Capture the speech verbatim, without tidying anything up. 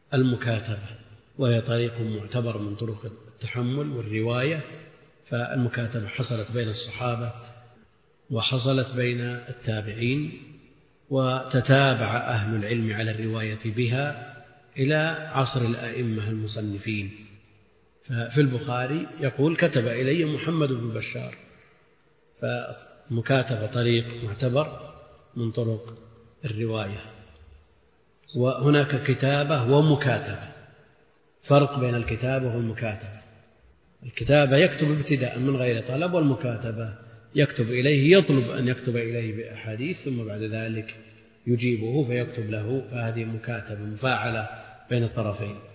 المكاتبة، وهي طريق معتبر من طرق التحمل والرواية. فالمكاتبة حصلت بين الصحابة وحصلت بين التابعين، وتتابع أهل العلم على الرواية بها إلى عصر الأئمة المصنفين. ففي البخاري يقول: كتب إلي محمد بن بشار. فمكاتبة طريق معتبر من طرق الرواية. وهناك كتابة ومكاتبة، فرق بين الكتابة والمكاتبة. الكتابة يكتب ابتداء من غير طلب، والمكاتبة يكتب إليه، يطلب أن يكتب إليه بأحاديث ثم بعد ذلك يجيبه فيكتب له، فهذه مكاتبة مفاعلة بين الطرفين.